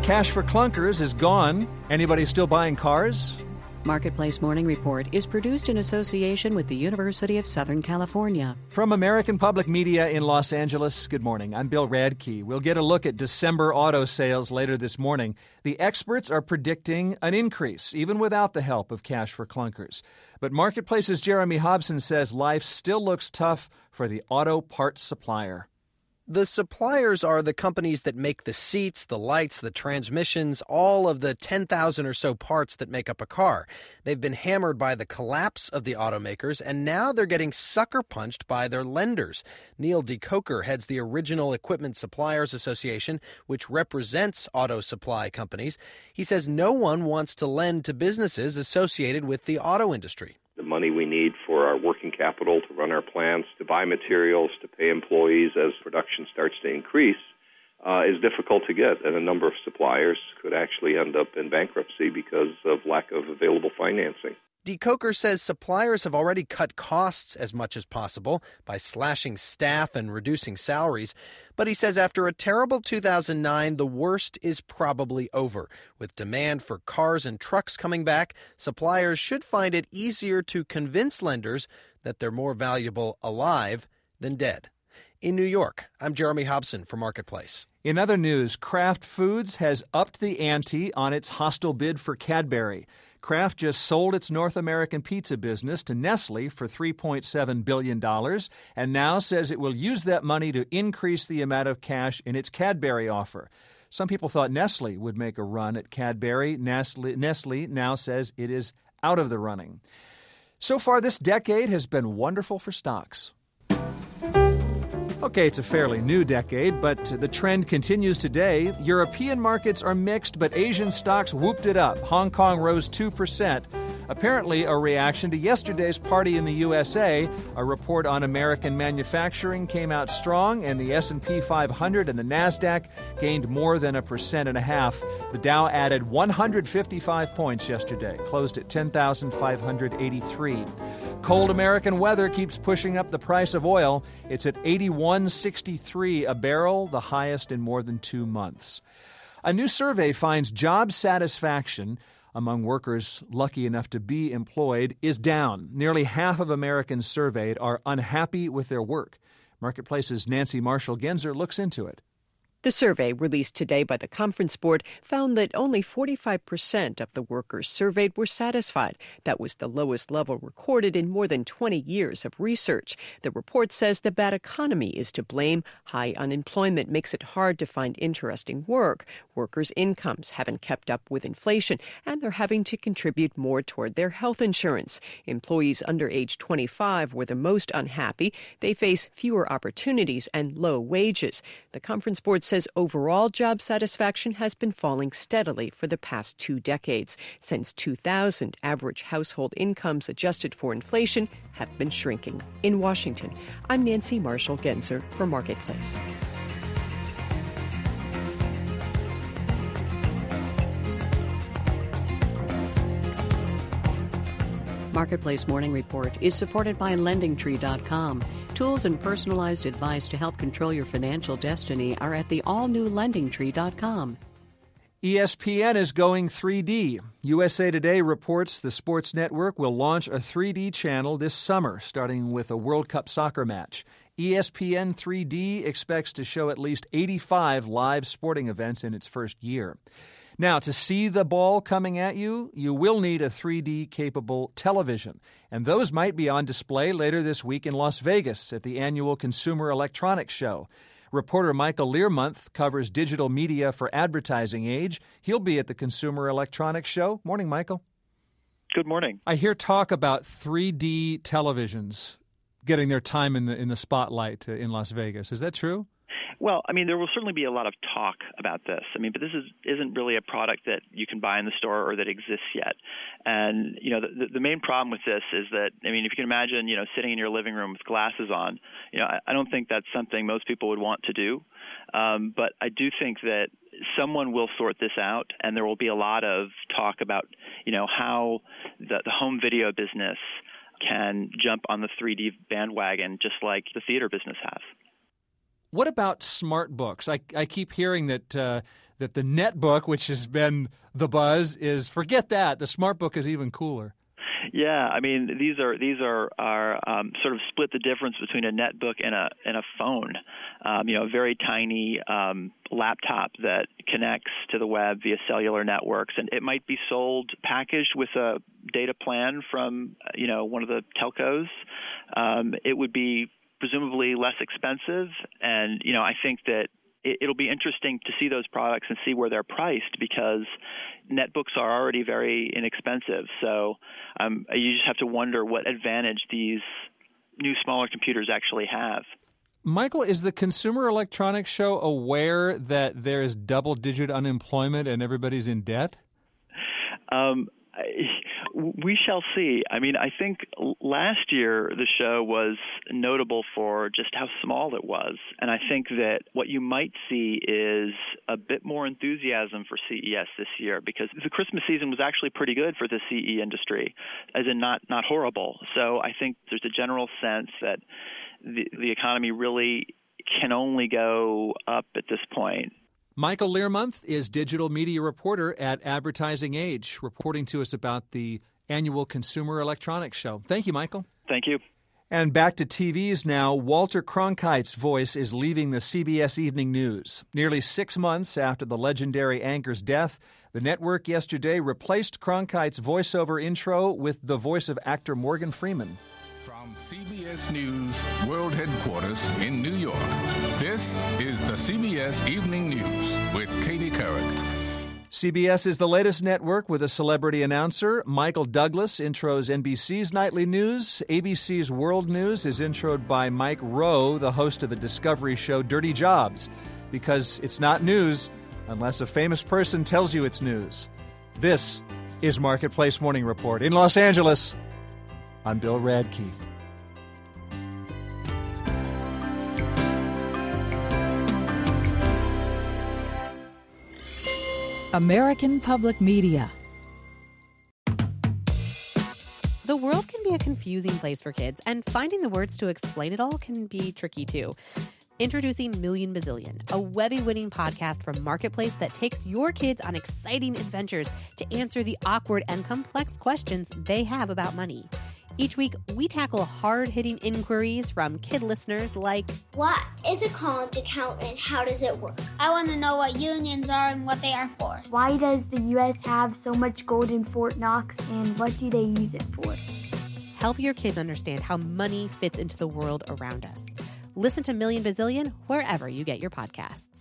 Cash for clunkers is gone. Anybody still buying cars? Marketplace Morning Report is produced in association with the University of Southern California. From American Public Media in Los Angeles, good morning. I'm Bill Radke. We'll get a look at December auto sales later this morning. The experts are predicting an increase, even without the help of Cash for clunkers. But Marketplace's Jeremy Hobson says life still looks tough for the auto parts supplier. The suppliers are the companies that make the seats, the lights, the transmissions, all of the 10,000 or so parts that make up a car. They've been hammered by the collapse of the automakers, and now they're getting sucker punched by their lenders. Neil DeCoker heads the Original Equipment Suppliers Association, which represents auto supply companies. He says no one wants to lend to businesses associated with the auto industry. The money we need for our working capital to run our plants, to buy materials, to pay employees as production starts to increase is difficult to get. And a number of suppliers could actually end up in bankruptcy because of lack of available financing. DeCoker says suppliers have already cut costs as much as possible by slashing staff and reducing salaries. But he says after a terrible 2009, the worst is probably over. With demand for cars and trucks coming back, suppliers should find it easier to convince lenders that they're more valuable alive than dead. In New York, I'm Jeremy Hobson for Marketplace. In other news, Kraft Foods has upped the ante on its hostile bid for Cadbury. Kraft just sold its North American pizza business to Nestle for $3.7 billion and now says it will use that money to increase the amount of cash in its Cadbury offer. Some people thought Nestle would make a run at Cadbury. Nestle now says it is out of the running. So far, this decade has been wonderful for stocks. Okay, it's a fairly new decade, but the trend continues today. European markets are mixed, but Asian stocks whooped it up. Hong Kong rose 2%. Apparently a reaction to yesterday's party in the USA. A report on American manufacturing came out strong, and the S&P 500 and the NASDAQ gained more than 1.5%. The Dow added 155 points yesterday, closed at 10,583. Cold American weather keeps pushing up the price of oil. It's at $81.63 a barrel, the highest in more than 2 months. A new survey finds job satisfaction among workers lucky enough to be employed is down. Nearly half of Americans surveyed are unhappy with their work. Marketplace's Nancy Marshall-Genzer looks into it. The survey, released today by the Conference Board, found that only 45% of the workers surveyed were satisfied. That was the lowest level recorded in more than 20 years of research. The report says the bad economy is to blame. High unemployment makes it hard to find interesting work. Workers' incomes haven't kept up with inflation, and they're having to contribute more toward their health insurance. Employees under age 25 were the most unhappy. They face fewer opportunities and low wages. The Conference Board says overall job satisfaction has been falling steadily for the past 2 decades. Since 2000, average household incomes adjusted for inflation have been shrinking. In Washington, I'm Nancy Marshall-Genzer for Marketplace. Marketplace Morning Report is supported by LendingTree.com. Tools and personalized advice to help control your financial destiny are at the all-new LendingTree.com. ESPN is going 3D. USA Today reports the sports network will launch a 3D channel this summer, starting with a World Cup soccer match. ESPN 3D expects to show at least 85 live sporting events in its first year. Now, to see the ball coming at you, you will need a 3D-capable television, and those might be on display later this week in Las Vegas at the annual Consumer Electronics Show. Reporter Michael Learmonth covers digital media for Advertising Age. He'll be at the Consumer Electronics Show. Morning, Michael. Good morning. I hear talk about 3D televisions getting their time in the spotlight in Las Vegas. Is that true? Well, I mean, there will certainly be a lot of talk about this. I mean, but this isn't really a product that you can buy in the store or that exists yet. And, you know, the main problem with this is that, I mean, if you can imagine, you know, sitting in your living room with glasses on, you know, I don't think that's something most people would want to do. But I do think that someone will sort this out, and there will be a lot of talk about, you know, how the home video business can jump on the 3D bandwagon just like the theater business has. What about smart books? I keep hearing that that the netbook, which has been the buzz, is forget that. The smart book is even cooler. Yeah, I mean these are sort of split the difference between a netbook and a phone. A very tiny laptop that connects to the web via cellular networks, and it might be sold packaged with a data plan from one of the telcos. It would be presumably less expensive, and I think that it'll be interesting to see those products and see where they're priced, because netbooks are already very inexpensive. So you just have to wonder what advantage these new, smaller computers actually have. Michael, is the Consumer Electronics Show aware that there is double-digit unemployment and everybody's in debt? We shall see. I mean, I think last year the show was notable for just how small it was. And I think that what you might see is a bit more enthusiasm for CES this year, because the Christmas season was actually pretty good for the CE industry, as in not horrible. So I think there's a general sense that the economy really can only go up at this point. Michael Learmonth is digital media reporter at Advertising Age, reporting to us about the annual Consumer Electronics Show. Thank you, Michael. Thank you. And back to TVs now. Walter Cronkite's voice is leaving the CBS Evening News. Nearly 6 months after the legendary anchor's death, the network yesterday replaced Cronkite's voiceover intro with the voice of actor Morgan Freeman. From CBS News World Headquarters in New York, this is the CBS Evening News with Katie Couric. CBS is the latest network with a celebrity announcer. Michael Douglas intros NBC's Nightly News. ABC's World News is introed by Mike Rowe, the host of the Discovery show Dirty Jobs, because it's not news unless a famous person tells you it's news. This is Marketplace Morning Report. In Los Angeles, I'm Bill Radke. American Public Media. The world can be a confusing place for kids, and finding the words to explain it all can be tricky too. Introducing Million Bazillion, a Webby-winning podcast from Marketplace that takes your kids on exciting adventures to answer the awkward and complex questions they have about money. Each week, we tackle hard-hitting inquiries from kid listeners like, what is a college account and how does it work? I want to know what unions are and what they are for. Why does the U.S. have so much gold in Fort Knox, and what do they use it for? Help your kids understand how money fits into the world around us. Listen to Million Bazillion wherever you get your podcasts.